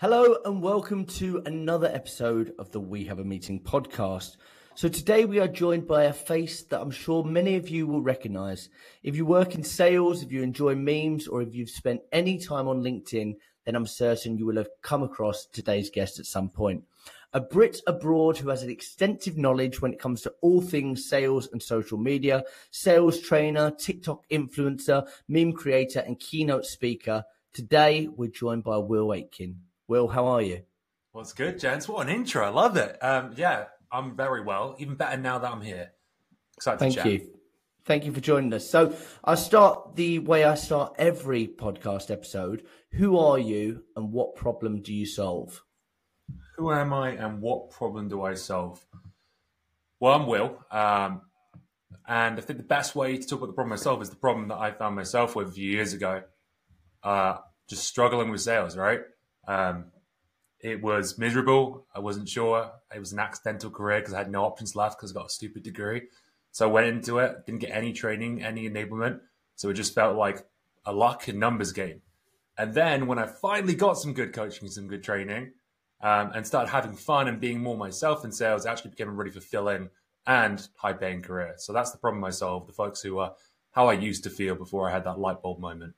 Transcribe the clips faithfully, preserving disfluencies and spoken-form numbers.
Hello and welcome to another episode of the We Have a Meeting podcast. So today we are joined by a face that I'm sure many of you will recognize. If you work in sales, if you enjoy memes, or if you've spent any time on LinkedIn, then I'm certain you will have come across today's guest at some point. A Brit abroad who has an extensive knowledge when it comes to all things sales and social media, sales trainer, TikTok influencer, meme creator, and keynote speaker. Today we're joined by Will Aitken. Will, how are you? What's good, gents? What an intro. I love it. Um, yeah, I'm very well. Even better now that I'm here. Excited Thank to chat. you. Thank you for joining us. So I'll start the way I start every podcast episode. Who are you and what problem do you solve? Who am I and what problem do I solve? Well, I'm Will. Um, and I think the best way to talk about the problem I solve is the problem that I found myself with a few years ago. Uh, just struggling with sales, right? Um, it was miserable. I wasn't sure. It was an accidental career because I had no options left because I got a stupid degree. So I went into it, didn't get any training, any enablement. So it just felt like a luck and numbers game. And then when I finally got some good coaching, some good training, um, and started having fun and being more myself in sales, it actually became a really fulfilling and high-paying career. So that's the problem I solve, the folks who are how I used to feel before I had that light bulb moment.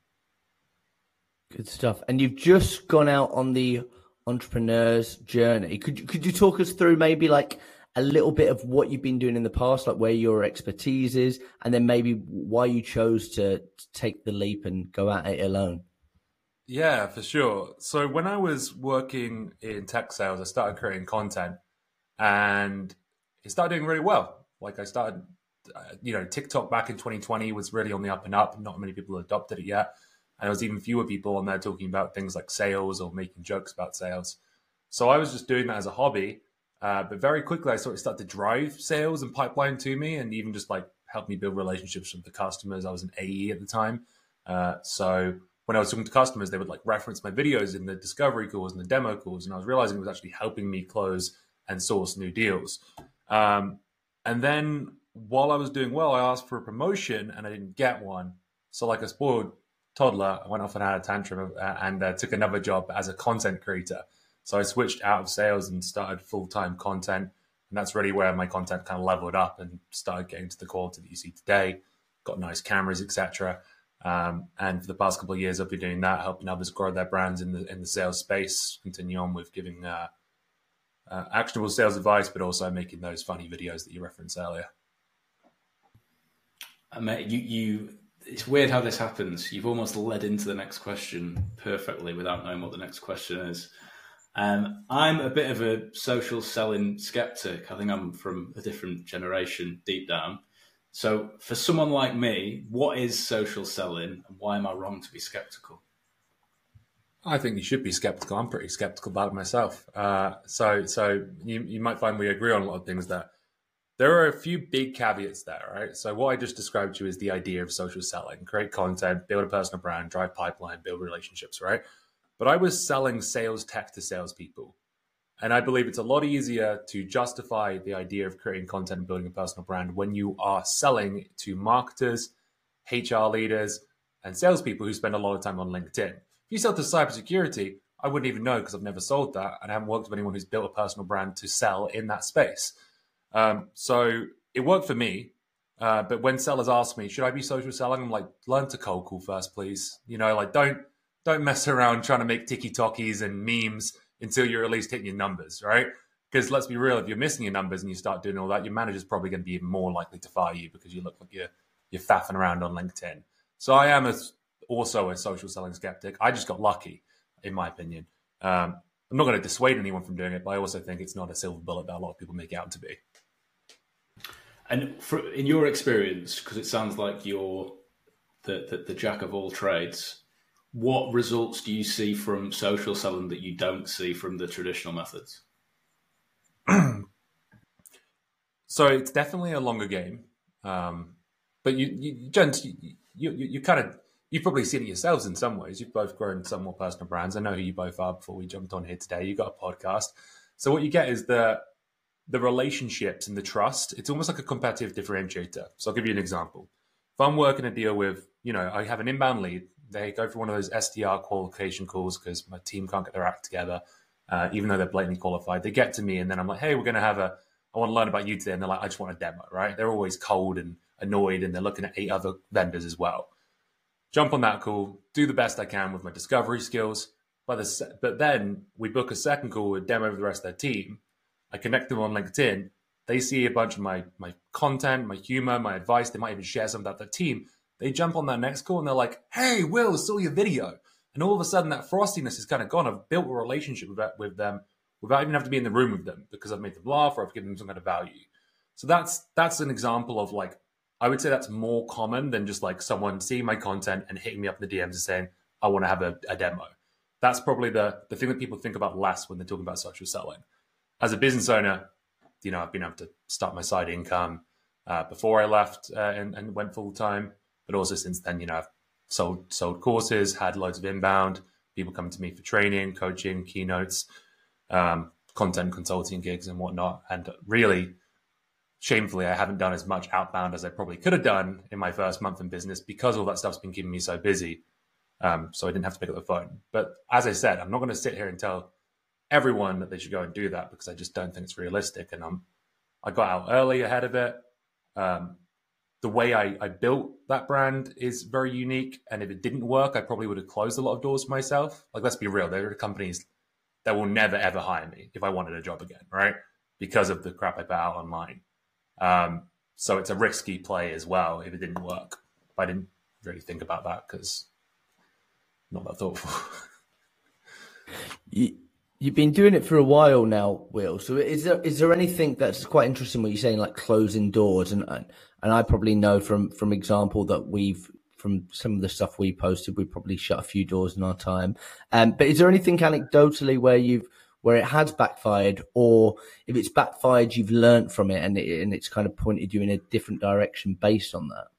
Good stuff. And you've just gone out on the entrepreneur's journey. Could you, could you talk us through maybe like a little bit of what you've been doing in the past, like where your expertise is, and then maybe why you chose to take the leap and go at it alone? Yeah, for sure. So when I was working in tech sales, I started creating content and it started doing really well. Like I started, uh, you know, TikTok back in twenty twenty was really on the up and up. Not many people adopted it yet. And there was even fewer people on there talking about things like sales or making jokes about sales. So I was just doing that as a hobby. Uh, but very quickly, I sort of started to drive sales and pipeline to me and even just like help me build relationships with the customers. I was an A E at the time. Uh, so when I was talking to customers, they would like reference my videos in the discovery calls and the demo calls. And I was realizing it was actually helping me close and source new deals. Um, and then while I was doing well, I asked for a promotion and I didn't get one. So like a spoiled toddler, I went off and had a tantrum and uh, took another job as a content creator. So I switched out of sales and started full-time content. And that's really where my content kind of leveled up and started getting to the quality that you see today. Got nice cameras, et cetera. Um, and for the past couple of years, I've been doing that, helping others grow their brands in the in the sales space, continue on with giving uh, uh, actionable sales advice, but also making those funny videos that you referenced earlier. I mean, you, you, it's weird how this happens. You've almost led into the next question perfectly without knowing what the next question is. Um, I'm a bit of a social selling skeptic. I think I'm from a different generation deep down. So for someone like me, what is social selling and why am I wrong to be skeptical? I think you should be skeptical. I'm pretty skeptical about it myself. Uh, so so you, you might find we agree on a lot of things there. There are a few big caveats there, right? So what I just described to you is the idea of social selling. Create content, build a personal brand, drive pipeline, build relationships, right? But I was selling sales tech to salespeople. And I believe it's a lot easier to justify the idea of creating content and building a personal brand when you are selling to marketers, H R leaders, and salespeople who spend a lot of time on LinkedIn. If you sell to cybersecurity, I wouldn't even know because I've never sold that. And I haven't worked with anyone who's built a personal brand to sell in that space. Um, so it worked for me. Uh, but when sellers ask me, should I be social selling? I'm like, learn to cold call first, please. You know, like don't don't mess around trying to make tiki-talkies and memes until you're at least hitting your numbers, right? Because let's be real, if you're missing your numbers and you start doing all that, your manager's probably going to be even more likely to fire you because you look like you're you're faffing around on LinkedIn. So I am a, also a social selling skeptic. I just got lucky, in my opinion. Um, I'm not going to dissuade anyone from doing it, but I also think it's not a silver bullet that a lot of people make it out to be. And for, in your experience, because it sounds like you're the, the, the jack of all trades, what results do you see from social selling that you don't see from the traditional methods? So it's definitely a longer game. Um, but you, you gents, you, you, you kind of, you've probably seen it yourselves in some ways. You've both grown some more personal brands. I know who you both are before we jumped on here today. You got a podcast. So what you get is the, the relationships and the trust. It's almost like a competitive differentiator. So I'll give you an example. If I'm working a deal with, you know, I have an inbound lead they go through one of those S D R qualification calls because my team can't get their act together, uh, even though they're blatantly qualified. They get to me and then I'm like, hey, we're going to have a, I want to learn about you today. And they're like, I just want a demo, right? They're always cold and annoyed and they're looking at eight other vendors as well. Jump on that call, do the best I can with my discovery skills. But, the, but then we book a second call with demo of the rest of their team. I connect them on LinkedIn. They see a bunch of my my content, my humor, my advice. They might even share some about their team. They jump on that next call and they're like, hey, Will, saw your video. And all of a sudden that frostiness is kind of gone. I've built a relationship with, that, with them without even having to be in the room with them because I've made them laugh or I've given them some kind of value. So that's that's an example of like, I would say that's more common than just like someone seeing my content and hitting me up in the D Ms and saying, I want to have a, a demo. That's probably the, the thing that people think about less when they're talking about social selling. As a business owner, you know, I've been able to start my side income uh, before I left uh, and, and went full time. But also since then, you know, I've sold sold courses, had loads of inbound, people coming to me for training, coaching, keynotes, um, content consulting gigs and whatnot. And really, shamefully, I haven't done as much outbound as I probably could have done in my first month in business because all that stuff's been keeping me so busy. Um, so I didn't have to pick up the phone. But as I said, I'm not going to sit here and tell everyone that they should go and do that because I just don't think it's realistic. And I'm, I got out early ahead of it. Um, the way I, I built that brand is very unique. And if it didn't work, I probably would have closed a lot of doors for myself. Like, let's be real. There are companies that will never, ever hire me if I wanted a job again, right? Because of the crap I put out online. Um, so it's a risky play as well if it didn't work. I didn't really think about that because not that thoughtful. you, you've been doing it for a while now, Will. So is there is there anything that's quite interesting what you're saying, like closing doors? And and I probably know from from example that we've from some of the stuff we posted, we probably shut a few doors in our time. Um, but is there anything anecdotally where you've where it has backfired, or if it's backfired, you've learned from it and it, and it's kind of pointed you in a different direction based on that?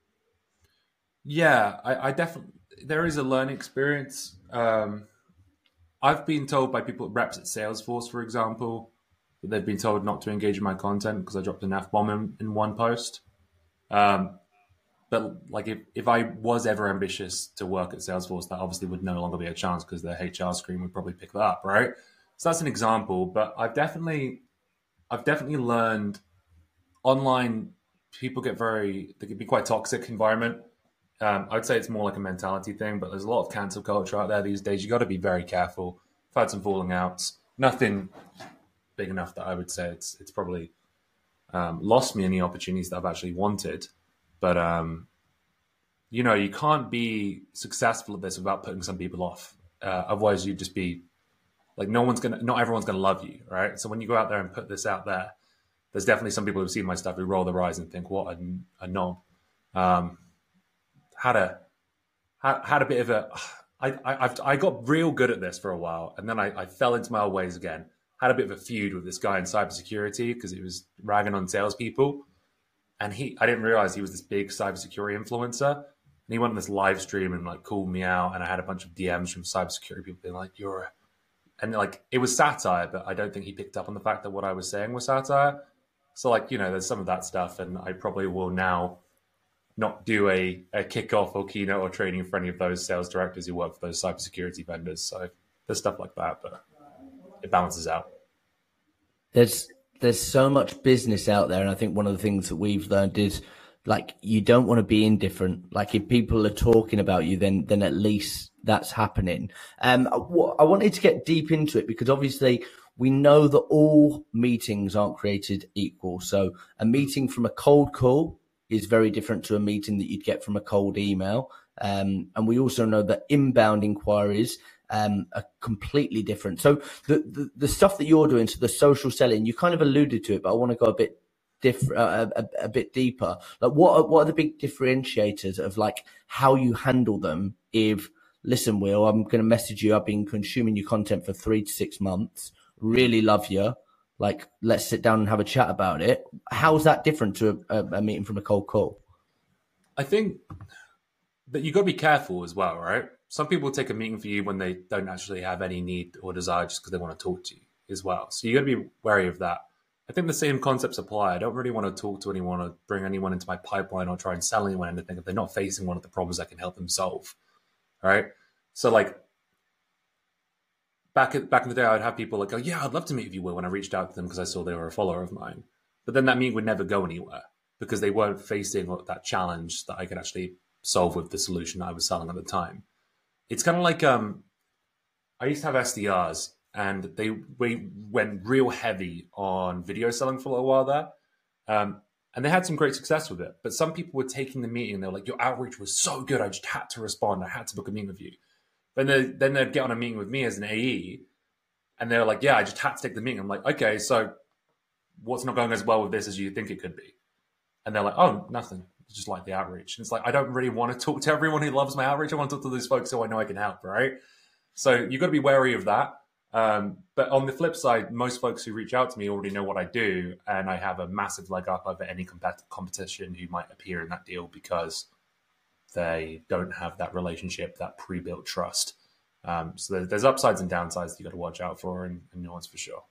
Yeah, I, I definitely. There is a learning experience. Um, I've been told by people, reps at Salesforce, for example, that they've been told not to engage in my content because I dropped an F-bomb in, in one post. Um, but like if, if I was ever ambitious to work at Salesforce, that obviously would no longer be a chance because their H R screen would probably pick that up, right? So that's an example. But I've definitely, I've definitely learned online. People get very, they can be quite toxic environment. Um, I'd say it's more like a mentality thing, but there's a lot of cancel culture out there these days. You got to be very careful. I've had some falling outs. Nothing big enough that I would say it's it's probably um, lost me any opportunities that I've actually wanted. But um, you know, you can't be successful at this without putting some people off. Uh, otherwise, you'd just be like, no one's gonna, not everyone's gonna love you, right? So when you go out there and put this out there, there's definitely some people who've seen my stuff who roll their eyes and think, "What a, a knob." Um, Had a had, had a bit of a I, I I've, I got real good at this for a while, and then I, I fell into my old ways again. Had a bit of a feud with this guy in cybersecurity because he was ragging on salespeople, and he I didn't realize he was this big cybersecurity influencer. And he went on this live stream and like called me out, and I had a bunch of D Ms from cybersecurity people being like, "You're," a... and like it was satire, but I don't think he picked up on the fact that what I was saying was satire. So like you know, there's some of that stuff, and I probably will now not do a, a kickoff or keynote or training for any of those sales directors who work for those cybersecurity vendors. So there's stuff like that, but it balances out. There's there's so much business out there, and I think one of the things that we've learned is like you don't want to be indifferent. Like if people are talking about you, then then at least that's happening. Um, I, I wanted to get deep into it because obviously we know that all meetings aren't created equal. So a meeting from a cold call is very different to a meeting that you'd get from a cold email. Um, and we also know that inbound inquiries um, are completely different. So the, the, the stuff that you're doing, so the social selling, you kind of alluded to it, but I want to go a bit different, uh, a, a bit deeper. Like what are, what are the big differentiators of like how you handle them? If, listen, Will, I'm going to message you. I've been consuming your content for three to six months. Really love you. Like, let's sit down and have a chat about it. How is that different to a, a meeting from a cold call? I think that you've got to be careful as well, right? Some people take a meeting for you when they don't actually have any need or desire just because they want to talk to you as well. So you got to be wary of that. I think the same concepts apply. I don't really want to talk to anyone or bring anyone into my pipeline or try and sell anyone anything if they're not facing one of the problems I can help them solve. right? So like back at, back in the day, I'd have people like, "Oh yeah, I'd love to meet with you, Will," when I reached out to them because I saw they were a follower of mine. But then that meeting would never go anywhere because they weren't facing that challenge that I could actually solve with the solution that I was selling at the time. It's kind of like um, I used to have S D Rs, and they we went real heavy on video selling for a little while there. Um, and they had some great success with it. But some people were taking the meeting, they were like, "Your outreach was so good, I just had to respond. I had to book a meeting with you." Then, they, then they'd get on a meeting with me as an A E, and they're like, "Yeah, I just had to take the meeting." I'm like, "Okay, so what's not going as well with this as you think it could be?" And they're like, "Oh, nothing. It's just like the outreach." And it's like, I don't really want to talk to everyone who loves my outreach. I want to talk to those folks who I know I can help, right? So you've got to be wary of that. Um, but on the flip side, most folks who reach out to me already know what I do, and I have a massive leg up over any compet- competition who might appear in that deal because they don't have that relationship, that pre-built trust. Um, so there's, there's upsides and downsides that you got to watch out for, and, and nuance for sure.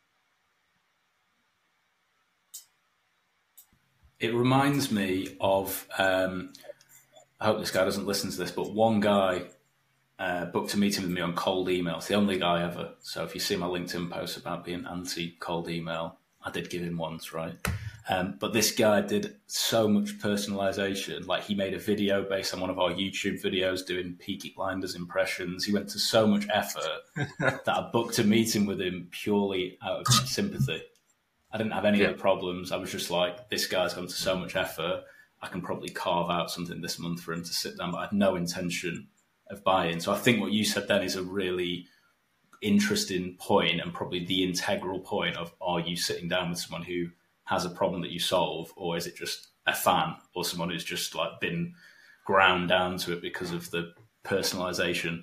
It reminds me of, um, I hope this guy doesn't listen to this, but one guy uh, booked a meeting with me on cold email. It's the only guy ever. So if you see my LinkedIn post about being anti-cold email, I did give him once, right? Um, but this guy did so much personalization. Like he made a video based on one of our YouTube videos doing Peaky Blinders impressions. He went to so much effort that I booked a meeting with him purely out of sympathy. I didn't have any yeah. other problems. I was just like, this guy's gone to so much effort. I can probably carve out something this month for him to sit down, but I had no intention of buying. So I think what you said then is a really interesting point, and probably the integral point of, are you sitting down with someone who has a problem that you solve, or is it just a fan or someone who's just like been ground down to it because of the personalization?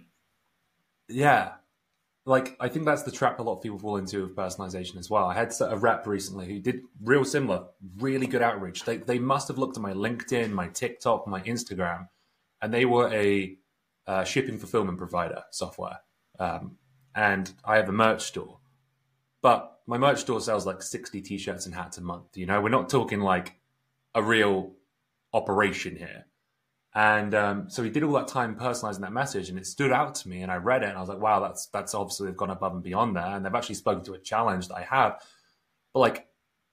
Yeah. Like, I think that's the trap a lot of people fall into with personalization as well. I had a rep recently who did real similar, really good outreach. They they must have looked at my LinkedIn, my TikTok, my Instagram, and they were a uh, shipping fulfillment provider software. Um, and I have a merch store. But my merch store sells like sixty T-shirts and hats a month. You know, we're not talking like a real operation here. And um, so he did all that time personalizing that message, and it stood out to me, and I read it, and I was like, wow, that's that's obviously they've gone above and beyond there, and they've actually spoken to a challenge that I have. But like,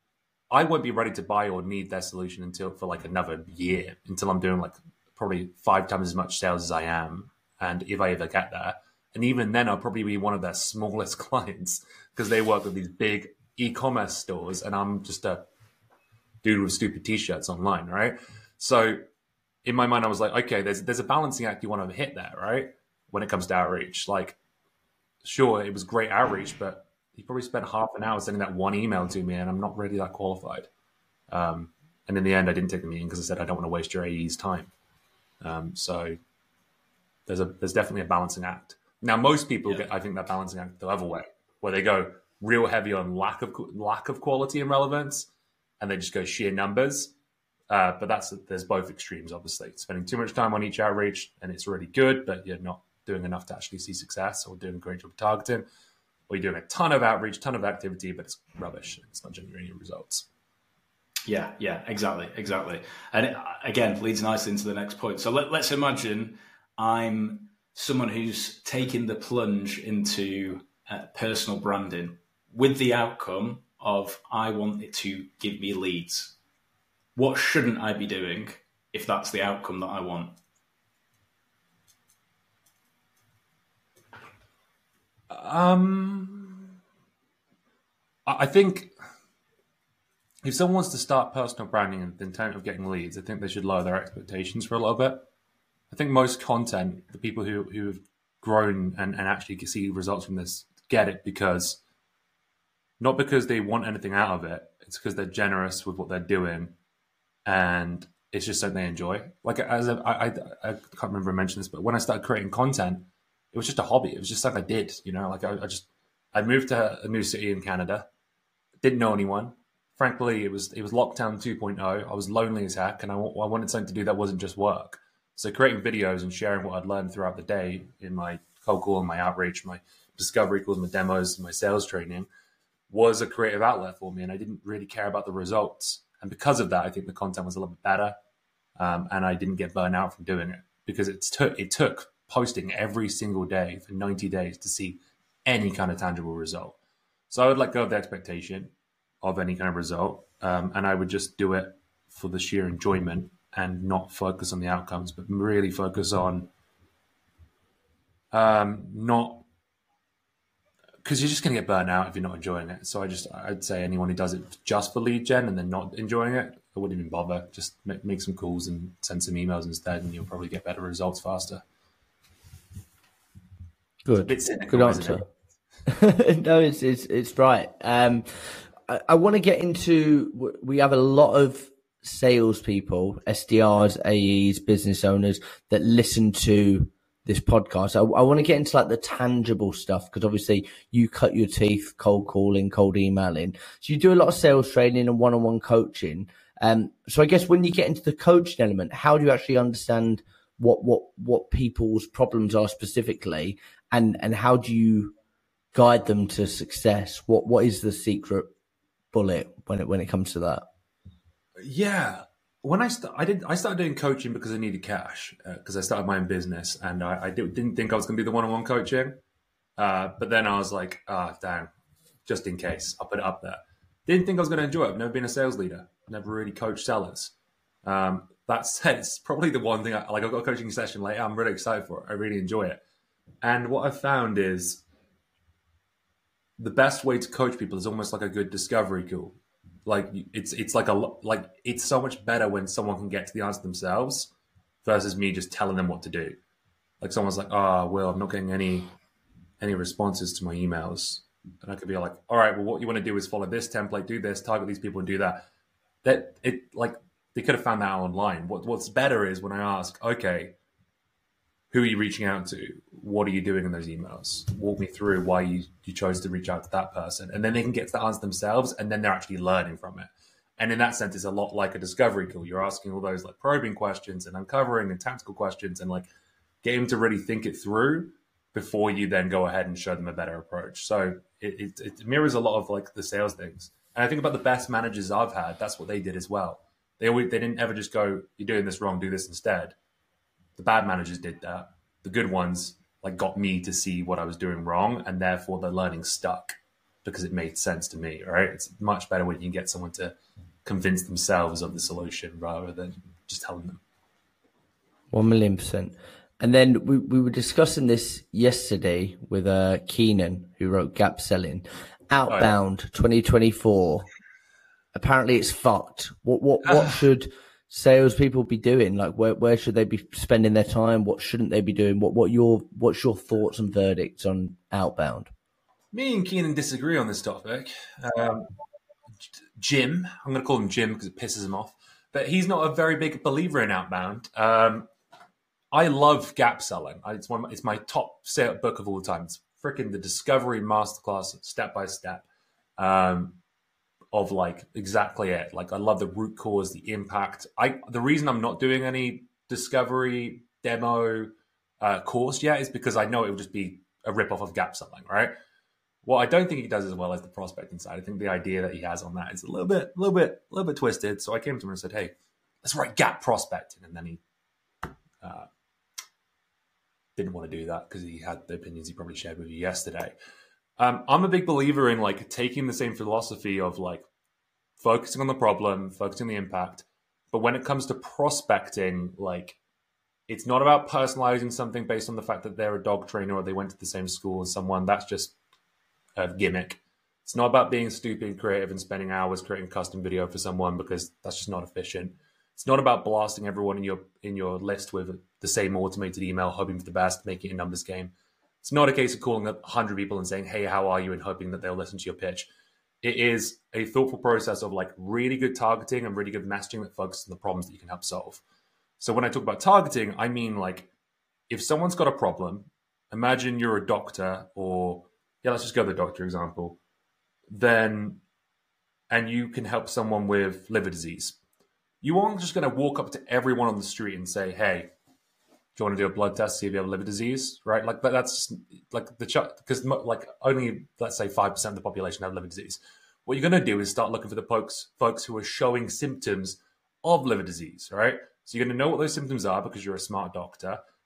I won't be ready to buy or need their solution until for like another year, until I'm doing like probably five times as much sales as I am, and if I ever get there. And even then, I'll probably be one of their smallest clients because they work with these big e-commerce stores, and I'm just a dude with stupid T-shirts online, right? So in my mind, I was like, okay, there's there's a balancing act you want to hit there, right? When it comes to outreach. Like, sure, it was great outreach, but he probably spent half an hour sending that one email to me, and I'm not really that qualified. Um, and in the end, I didn't take the meeting because I said, I don't want to waste your A E's time. Um, so there's a there's definitely a balancing act. Now, most people yeah. get, I think, that balancing act the other way, where they go real heavy on lack of lack of quality and relevance, and they just go sheer numbers. Uh, but that's there's both extremes, obviously. Spending too much time on each outreach, and it's really good, but you're not doing enough to actually see success, or doing a great job of targeting, or you're doing a ton of outreach, ton of activity, but it's rubbish. It's not generating any results. Yeah, yeah, exactly, exactly. And it, again, leads nicely into the next point. So let, let's imagine I'm someone who's taking the plunge into uh, personal branding with the outcome of I want it to give me leads. What shouldn't I be doing if that's the outcome that I want? Um, I think if someone wants to start personal branding and the intent of getting leads, I think they should lower their expectations for a little bit. I think most content, the people who, who have grown and, and actually can see results from this, get it because, not because they want anything out of it, it's because they're generous with what they're doing. And it's just something they enjoy. Like, as a, I, I, I can't remember if I mentioned this, but when I started creating content, it was just a hobby. It was just something I did, you know, like I, I just, I moved to a new city in Canada, didn't know anyone. Frankly, it was, it was lockdown two point oh. I was lonely as heck, and I, I wanted something to do that wasn't just work. So creating videos and sharing what I'd learned throughout the day in my cold call and my outreach, my discovery calls, my demos, my sales training was a creative outlet for me. And I didn't really care about the results. And because of that, I think the content was a little bit better, um, and I didn't get burned out from doing it because it's took it took posting every single day for ninety days to see any kind of tangible result. So I would let go of the expectation of any kind of result, um, and I would just do it for the sheer enjoyment and not focus on the outcomes, but really focus on um, not, because you're just going to get burnt out if you're not enjoying it. So I just, I'd say anyone who does it just for lead gen and then not enjoying it, I wouldn't even bother. Just make, make some calls and send some emails instead, and you'll probably get better results faster. Good, it's cynical, good answer. It? No, it's it's it's right. Um, I, I want to get into. We have a lot of salespeople, S D Rs, A Es, business owners that listen to this podcast. I, I want to get into like the tangible stuff, because obviously you cut your teeth cold calling, cold emailing. So you do a lot of sales training and one-on-one coaching. Um, so I guess when you get into the coaching element, how do you actually understand what what what people's problems are specifically, and and how do you guide them to success? What what is the secret bullet when it when it comes to that? Yeah. When I st- I did I started doing coaching because I needed cash, because uh, I started my own business, and I, I did, didn't think I was going to be the one-on-one coaching. Uh, but then I was like, ah, oh, damn, just in case, I'll put it up there. Didn't think I was going to enjoy it. I've never been a sales leader. Never really coached sellers. Um, that said, it's probably the one thing. I, like I've got a coaching session later. I'm really excited for it. I really enjoy it. And what I've found is the best way to coach people is almost like a good discovery tool. Like it's it's like a like it's so much better when someone can get to the answer themselves versus me just telling them what to do. Like someone's like, "Oh, Will, I'm not getting any any responses to my emails," and I could be like, "All right, well, what you want to do is follow this template, do this, target these people, and do that." That it like they could have found that out online. What what's better is when I ask, "Okay, who are you reaching out to? What are you doing in those emails? Walk me through why you, you chose to reach out to that person." And then they can get to the answer themselves, and then they're actually learning from it. And in that sense, it's a lot like a discovery tool. You're asking all those like probing questions and uncovering and tactical questions, and like getting them to really think it through before you then go ahead and show them a better approach. So it, it, it mirrors a lot of like the sales things. And I think about the best managers I've had, that's what they did as well. They always, they didn't ever just go, "You're doing this wrong, do this instead." The bad managers did that. The good ones like got me to see what I was doing wrong, and therefore the learning stuck because it made sense to me, right? It's much better when you can get someone to convince themselves of the solution rather than just telling them. One million percent. And then we, we were discussing this yesterday with uh, Keenan, who wrote Gap Selling. Outbound oh, yeah. twenty twenty-four. Apparently it's fucked. What what what should salespeople be doing? Like, where where should they be spending their time? What shouldn't they be doing? What what your what's your thoughts and verdicts on outbound? Me and Keenan disagree on this topic. Um, Jim, I'm going to call him Jim because it pisses him off, but he's not a very big believer in outbound. Um, I love Gap Selling. It's one. It's my top sale book of all time. It's freaking the Discovery Masterclass, step by step. Um, of like exactly it. Like I love the root cause, the impact. I the reason I'm not doing any discovery demo uh, course yet is because I know it would just be a ripoff of Gap Selling, right? What I don't think he does as well as the prospecting side. I think the idea that he has on that is a little bit, a little bit, a little bit twisted. So I came to him and said, "Hey, let's write Gap Prospecting," and then he uh, didn't want to do that because he had the opinions he probably shared with you yesterday. Um, I'm a big believer in like taking the same philosophy of like focusing on the problem, focusing on the impact. But when it comes to prospecting, like it's not about personalizing something based on the fact that they're a dog trainer or they went to the same school as someone. That's just a gimmick. It's not about being stupid creative and spending hours creating a custom video for someone because that's just not efficient. It's not about blasting everyone in your in your list with the same automated email, hoping for the best, making it a numbers game. It's not a case of calling up one hundred people and saying, "Hey, how are you?" and hoping that they'll listen to your pitch. It is a thoughtful process of like really good targeting and really good messaging that focuses on the problems that you can help solve. So when I talk about targeting, I mean like if someone's got a problem, imagine you're a doctor or, yeah, let's just go to the doctor example, then, and you can help someone with liver disease. You aren't just going to walk up to everyone on the street and say, "Hey, do you want to do a blood test, see if you have liver disease?" Right? Like that's like the because like only let's say five percent of the population have liver disease. What you're going to do is start looking for the folks folks who are showing symptoms of liver disease. Right? So you're going to know what those symptoms are because you're a smart doctor,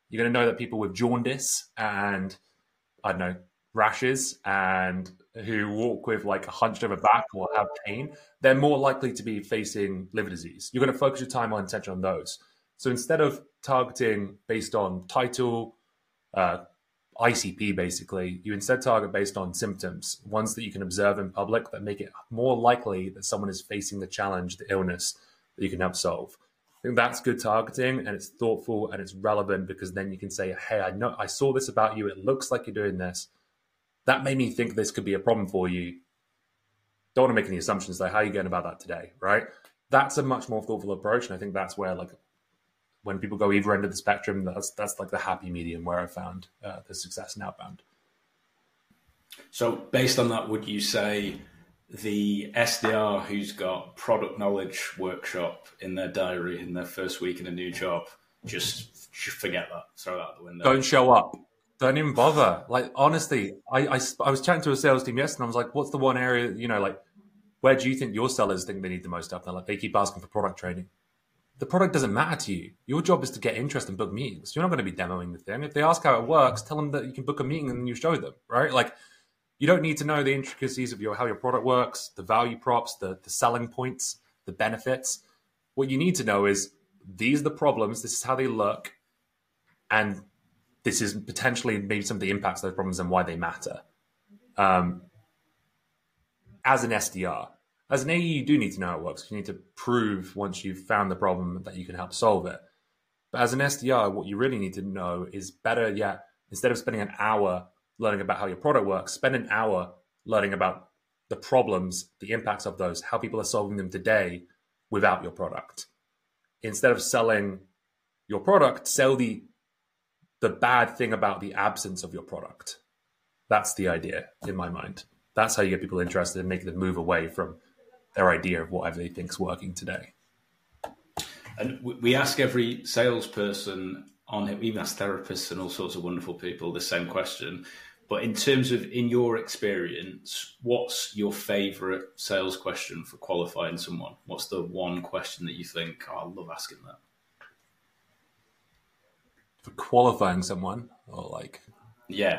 You're going to know that people with jaundice and, I don't know, rashes and who walk with like a hunched over back or have pain, they're more likely to be facing liver disease. You're going to focus your time on attention on those. So instead of targeting based on title, uh, I C P basically, you instead target based on symptoms, ones that you can observe in public that make it more likely that someone is facing the challenge, the illness that you can help solve. I think that's good targeting, and it's thoughtful and it's relevant, because then you can say, hey, I know I saw this about you. It looks like you're doing this. That made me think this could be a problem for you. Don't want to make any assumptions though. How are you going about that today, right? That's a much more thoughtful approach, and I think that's where, like, when people go either end of the spectrum, that's that's like the happy medium where I found uh, the success in outbound. So based on that, would you say the S D R who's got product knowledge workshop in their diary in their first week in a new job, just forget that, throw that out the window? Don't show up. Don't even bother. Like, honestly, I, I, I was chatting to a sales team yesterday, and I was like, what's the one area, you know, like, where do you think your sellers think they need the most help? They're like, they keep asking for product training. The product doesn't matter to you. Your job is to get interest and book meetings. You're not going to be demoing the thing. If they ask how it works, tell them that you can book a meeting and then you show them, right? Like, you don't need to know the intricacies of your how your product works, the value props, the, the selling points, the benefits. What you need to know is these are the problems, this is how they look, and this is potentially maybe some of the impacts of those problems and why they matter. Um, as an S D R, as an A E, you do need to know how it works. You need to prove once you've found the problem that you can help solve it. But as an S D R, what you really need to know is better yet, instead of spending an hour learning about how your product works, spend an hour learning about the problems, the impacts of those, how people are solving them today without your product. Instead of selling your product, sell the the bad thing about the absence of your product. That's the idea in my mind. That's how you get people interested and make them move away from their idea of whatever they think is working today. And we ask every salesperson on it, we even ask therapists and all sorts of wonderful people the same question. But in terms of, in your experience, what's your favorite sales question for qualifying someone? What's the one question that you think, oh, I love asking that? For qualifying someone, or like, yeah,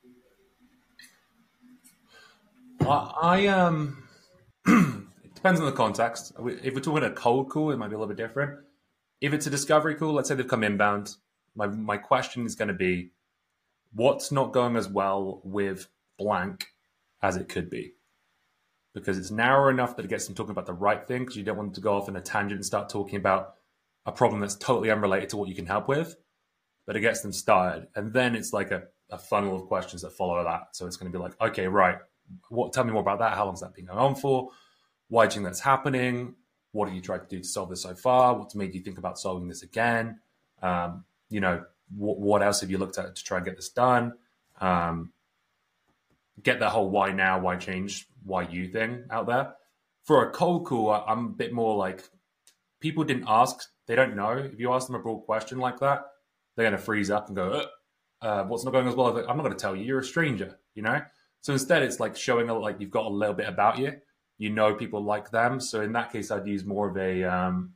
I, I um, it depends on the context. If we're talking a cold call, it might be a little bit different. If it's a discovery call, let's say they've come inbound, my my question is going to be, what's not going as well with blank as it could be? Because it's narrow enough that it gets them talking about the right thing, because you don't want them to go off in a tangent and start talking about a problem that's totally unrelated to what you can help with. But it gets them started. And then it's like a, a funnel of questions that follow that. So it's going to be like, okay, right. What? Tell me more about that. How long's that been going on for? Why do you think that's happening? What have you tried to do to solve this so far? What's made you think about solving this again? Um, you know, what, what else have you looked at to try and get this done? Um, get that whole why now, why change, why you thing out there. For a cold call, I'm a bit more like, people didn't ask. They don't know. If you ask them a broad question like that, they're going to freeze up and go, uh, what's not going as well? I'm not going to tell you. You're a stranger, you know? So instead, it's like showing like you've got a little bit about you. You know people like them. So in that case, I'd use more of a um,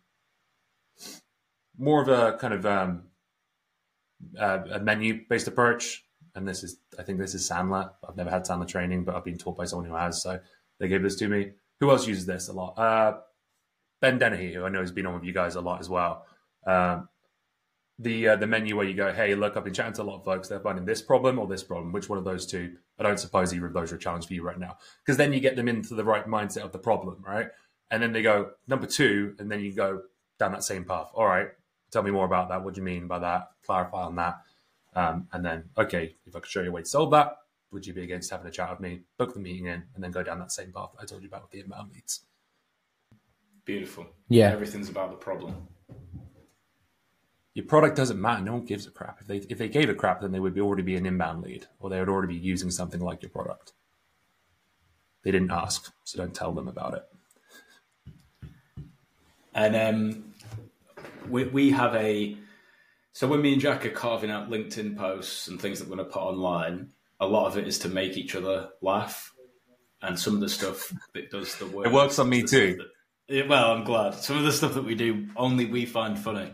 more of a kind of um, uh, a menu-based approach. And this is, I think this is Sandler. I've never had Sandler training, but I've been taught by someone who has. So they gave this to me. Who else uses this a lot? Uh, Ben Dennehy, who I know has been on with you guys a lot as well. Um, the uh, the menu where you go, hey, look, I've been chatting to a lot of folks. They're finding this problem or this problem. Which one of those two? I don't suppose either of those are a challenge for you right now. Because then you get them into the right mindset of the problem, right? And then they go, number two, and then you go down that same path. All right, tell me more about that. What do you mean by that? Clarify on that. Um, and then, okay, if I could show you a way to solve that, would you be against having a chat with me? Book the meeting in, and then go down that same path that I told you about with the inbound leads. Beautiful. Yeah. Everything's about the problem. Your product doesn't matter. No one gives a crap. If they if they gave a crap, then they would be already be an inbound lead, or they would already be using something like your product. They didn't ask, so don't tell them about it. And um, we we have a so when me and Jack are carving out LinkedIn posts and things that we're going to put online, a lot of it is to make each other laugh, and some of the stuff that does the work. It works on me too. That, well, I'm glad. Some of the stuff that we do, only we find funny.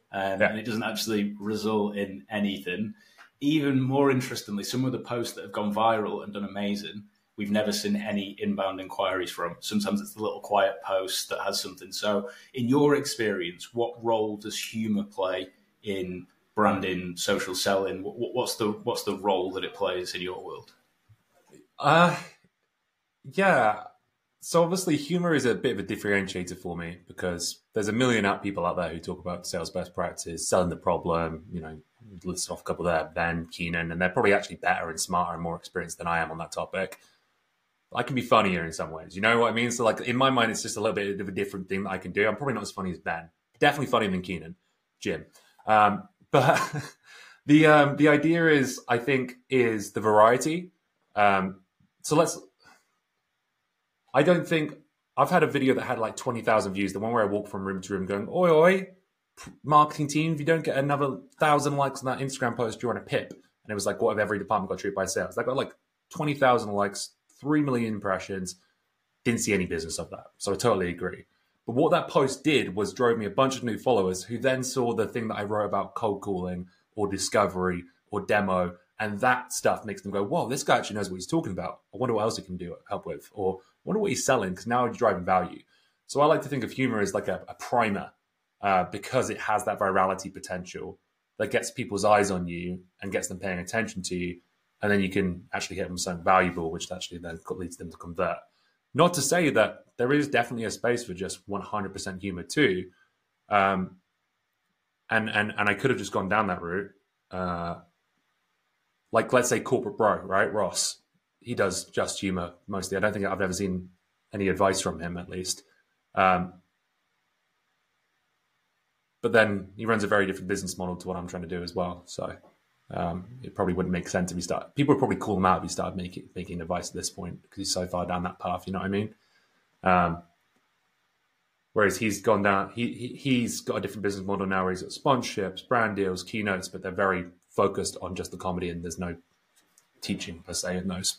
um, yeah. and it doesn't actually result in anything. Even more interestingly, some of the posts that have gone viral and done amazing, we've never seen any inbound inquiries from. Sometimes it's a little quiet post that has something. So in your experience, what role does humour play in branding, social selling? What's the what's the role that it plays in your world? Uh, yeah. So obviously humor is a bit of a differentiator for me because there's a million out people out there who talk about sales best practices, selling the problem, you know, list off a couple there, Ben, Keenan, and they're probably actually better and smarter and more experienced than I am on that topic. I can be funnier in some ways. You know what I mean? So like in my mind, it's just a little bit of a different thing that I can do. I'm probably not as funny as Ben. Definitely funnier than Keenan, Jim. Um, but the um, the idea is, I think, is the variety. Um, so let's, I don't think, I've had a video that had like twenty thousand views, the one where I walk from room to room going, oi, oi, marketing team, if you don't get another thousand likes on that Instagram post, you're on a pip. And it was like, what if every department got treated by sales? That got like twenty thousand likes, three million impressions, didn't see any business of that. So I totally agree. But what that post did was drove me a bunch of new followers who then saw the thing that I wrote about cold calling or discovery or demo. And that stuff makes them go, whoa, this guy actually knows what he's talking about. I wonder what else he can do help with. Or I wonder what he's selling because now he's driving value. So I like to think of humor as like a, a primer uh, because it has that virality potential that gets people's eyes on you and gets them paying attention to you. And then you can actually hit them with something valuable, which actually then leads them to convert. Not to say that there is definitely a space for just one hundred percent humor too. Um, and, and, and I could have just gone down that route. Uh, like, let's say Corporate Bro, right? Ross, he does just humor mostly. I don't think I've ever seen any advice from him, at least. Um, but then he runs a very different business model to what I'm trying to do as well. So um, it probably wouldn't make sense if he started. People would probably call him out if he started making making advice at this point because he's so far down that path. You know what I mean? Um, whereas he's gone down, he, he he's got a different business model now where he's got sponsorships, brand deals, keynotes, but they're very focused on just the comedy and there's no teaching per se in those.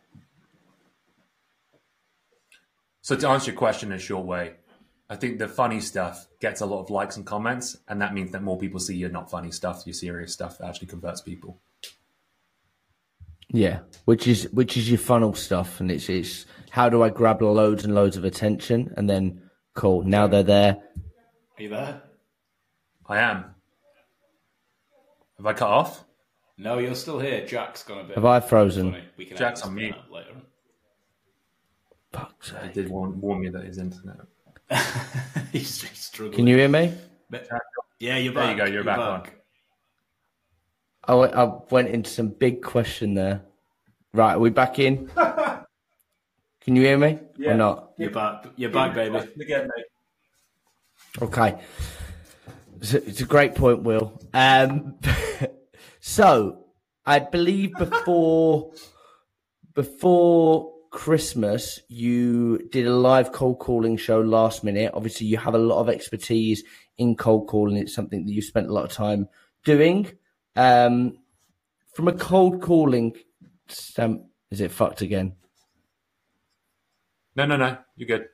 So to answer your question in a short way, I think the funny stuff gets a lot of likes and comments, and that means that more people see your not funny stuff, your serious stuff that actually converts people. Yeah, which is which is your funnel stuff, and it's it's how do I grab loads and loads of attention, and then cool, now they're there. Are you there? I am. Have I cut off? No, you're still here. Jack's gone a bit. Have I frozen? We can Jack's on mute later. Fuck's sake. He did warn, warn me that his internet. he's, he's struggling. Can you hear me? But, yeah, you're There back. you go, you're, you're back, back on. I went, I went into some big question there. Right, are we back in? Can you hear me yeah. or not? You're back. You're back, baby. Again, mate. Okay. It's a, it's a great point, Will. Um, so, I believe before before Christmas, you did a live cold calling show last minute. Obviously, you have a lot of expertise in cold calling. It's something that you spent a lot of time doing. Um, from a cold calling stamp, is it fucked again? No, no, no. You're good.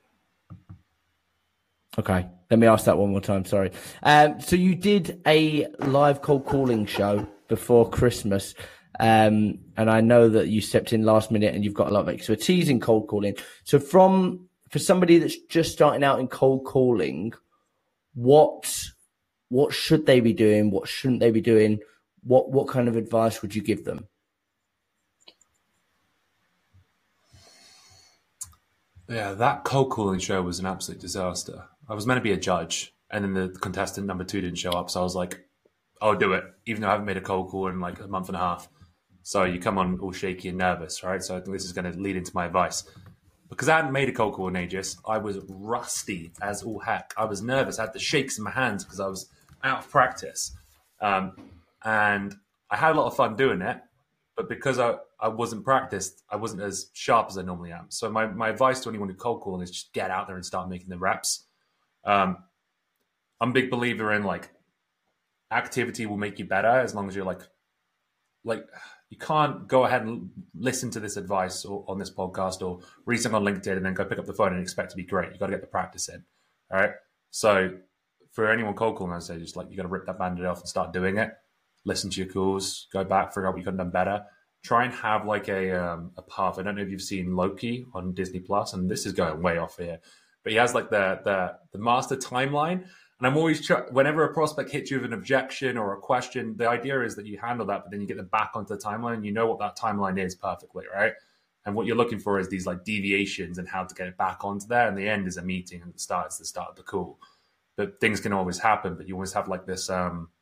Okay, let me ask that one more time. Sorry. Um, so you did a live cold calling show before Christmas. Um, and I know that you stepped in last minute and you've got a lot of expertise in cold calling. So from, for somebody that's just starting out in cold calling, what, what should they be doing? What shouldn't they be doing? What, what kind of advice would you give them? Yeah, that cold calling show was an absolute disaster. I was meant to be a judge and then the contestant number two didn't show up. So I was like, I'll do it, even though I haven't made a cold call in like a month and a half. So you come on all shaky and nervous, right? So I think this is going to lead into my advice. Because I hadn't made a cold call in ages, I was rusty as all heck. I was nervous. I had the shakes in my hands because I was out of practice. Um, and I had a lot of fun doing it. But because I, I wasn't practiced, I wasn't as sharp as I normally am. So my, my advice to anyone who cold calling is just get out there and start making the reps. Um, I'm a big believer in like activity will make you better as long as you're like, like you can't go ahead and listen to this advice or on this podcast or read something on LinkedIn and then go pick up the phone and expect to be great. You got to get the practice in. All right. So for anyone cold calling, I'd say just like you got to rip that bandit off and start doing it. Listen to your calls, go back, figure out what you could have done better. Try and have like a um, a path. I don't know if you've seen Loki on Disney Plus, and this is going way off here, but he has like the the the master timeline. And I'm always try- whenever a prospect hits you with an objection or a question, the idea is that you handle that, but then you get them back onto the timeline. And you know what that timeline is perfectly, right? And what you're looking for is these like deviations and how to get it back onto there. And the end is a meeting, and the start is the start of the call. But things can always happen. But you always have like this, um,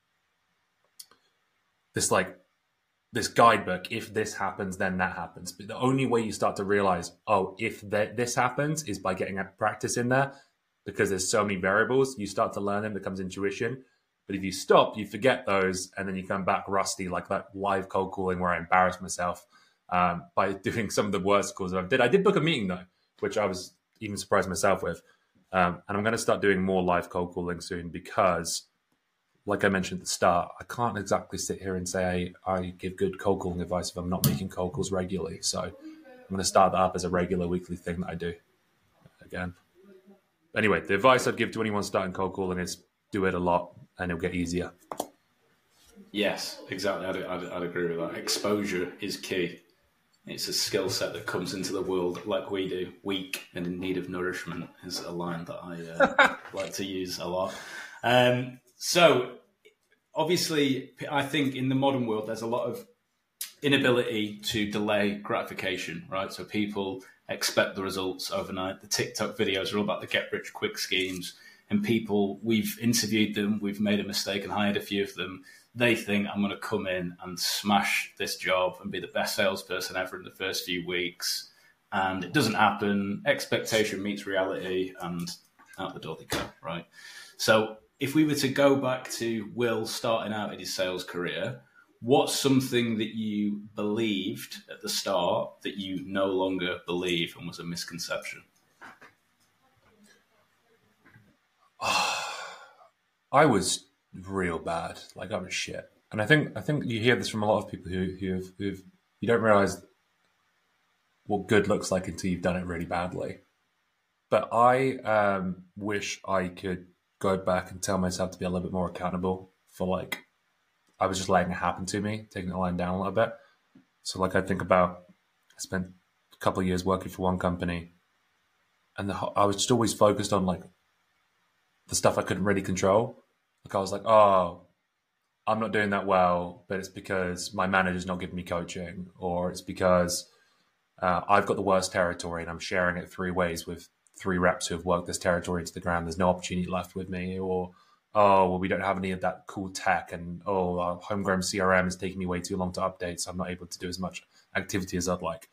this like this guidebook. If this happens, then that happens. But the only way you start to realize, oh, if th- this happens, is by getting a practice in there. Because there's so many variables, you start to learn them, it becomes intuition. But if you stop, you forget those, and then you come back rusty, like that live cold calling where I embarrassed myself um, by doing some of the worst calls I did. I did book a meeting though, which I was even surprised myself with. Um, and I'm going to start doing more live cold calling soon because, like I mentioned at the start, I can't exactly sit here and say I, I give good cold calling advice if I'm not making cold calls regularly. So I'm going to start that up as a regular weekly thing that I do again. Anyway, the advice I'd give to anyone starting cold calling is do it a lot and it'll get easier. Yes, exactly. I'd, I'd, I'd agree with that. Exposure is key. It's a skill set that comes into the world like we do. Weak and in need of nourishment is a line that I uh, like to use a lot. Um, so, obviously, I think in the modern world, there's a lot of inability to delay gratification, right? So people expect the results overnight. The TikTok videos are all about the get-rich-quick schemes. And people, we've interviewed them, we've made a mistake and hired a few of them. They think I'm going to come in and smash this job and be the best salesperson ever in the first few weeks. And it doesn't happen. Expectation meets reality and out the door they go, right? So if we were to go back to Will starting out in his sales career, what's something that you believed at the start that you no longer believe and was a misconception? I was real bad. Like I was shit. And I think I think you hear this from a lot of people who who've, who've you don't realize what good looks like until you've done it really badly. But I um, wish I could go back and tell myself to be a little bit more accountable for like I was just letting it happen to me, taking the line down a little bit. So like I think about I spent a couple of years working for one company, and the, I was just always focused on like the stuff I couldn't really control. Like I was like, oh, I'm not doing that well, but it's because my manager's not giving me coaching, or it's because uh, I've got the worst territory and I'm sharing it three ways with three reps who have worked this territory into the ground. There's no opportunity left with me, or oh, well, we don't have any of that cool tech, and oh, our homegrown C R M is taking me way too long to update, so I'm not able to do as much activity as I'd like.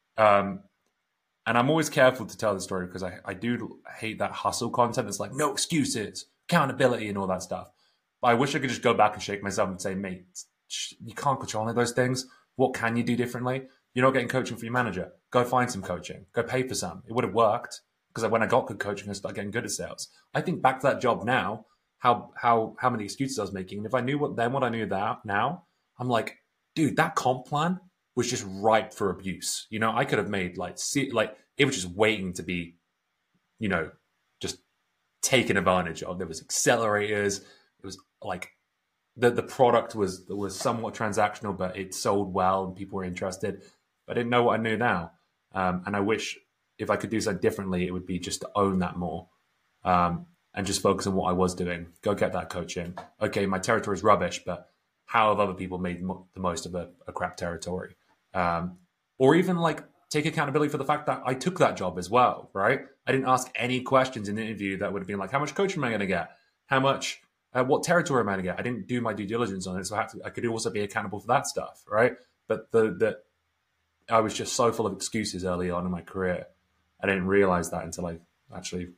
Um, and I'm always careful to tell the story because I, I do hate that hustle content. It's like, no excuses, accountability and all that stuff. But I wish I could just go back and shake myself and say, mate, you can't control any of those things. What can you do differently? You're not getting coaching from your manager. Go find some coaching. Go pay for some. It would have worked because when I got good coaching, I started getting good at sales. I think back to that job now, how how how many excuses I was making. And if I knew what then what I knew that now, I'm like, dude, that comp plan was just ripe for abuse. You know, I could have made like see, like it was just waiting to be, you know, just taken advantage of. There was accelerators. It was like the the product was was somewhat transactional, but it sold well and people were interested. But I didn't know what I knew now, um, and I wish if I could do something differently, it would be just to own that more. Um, and just focus on what I was doing. Go get that coaching. Okay, my territory is rubbish, but how have other people made mo- the most of a, a crap territory? Um, or even like take accountability for the fact that I took that job as well, right? I didn't ask any questions in the interview that would have been like, how much coaching am I going to get? How much, uh, what territory am I going to get? I didn't do my due diligence on it, so I, had to, I could also be accountable for that stuff, right? But the, the I was just so full of excuses early on in my career. I didn't realize that until I actually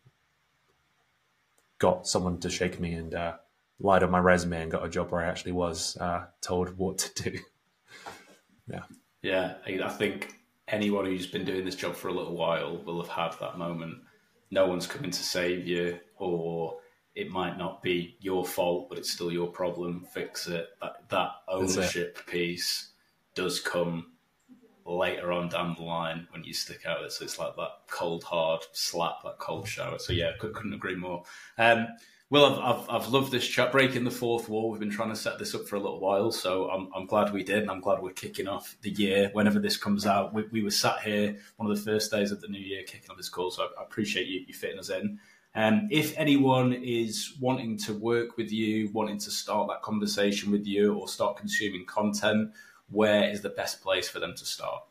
got someone to shake me and uh, lied on my resume and got a job where I actually was uh, told what to do. yeah. Yeah, I think anyone who's been doing this job for a little while will have had that moment. No one's coming to save you, or it might not be your fault, but it's still your problem. Fix it. That, that ownership piece does come later on down the line when you stick out it. So it's like that cold, hard slap, that cold shower. So yeah, couldn't agree more. Um, Well, I've, I've I've loved this chat, breaking the fourth wall. We've been trying to set this up for a little while, so I'm I'm glad we did, and I'm glad we're kicking off the year. Whenever this comes out, we, we were sat here one of the first days of the new year, kicking off this call. So I, I appreciate you, you fitting us in. Um, if anyone is wanting to work with you, wanting to start that conversation with you, or start consuming content, where is the best place for them to start?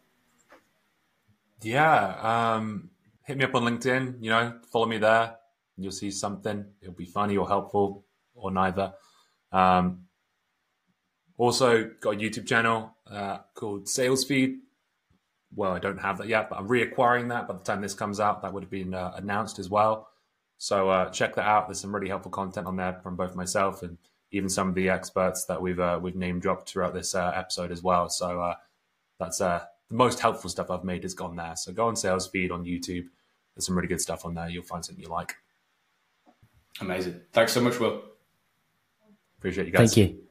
Yeah, um, hit me up on LinkedIn. You know, follow me there. You'll see something. It'll be funny or helpful or neither. Um, also, got a YouTube channel uh, called SalesFeed. Well, I don't have that yet, but I'm reacquiring that. By the time this comes out, that would have been uh, announced as well. So uh, check that out. There's some really helpful content on there from both myself and even some of the experts that we've uh, we've name dropped throughout this uh, episode as well. So uh, that's uh, the most helpful stuff I've made has gone there. So go on SalesFeed on YouTube. There's some really good stuff on there. You'll find something you like. Amazing. Thanks so much, Will. Appreciate you guys. Thank you.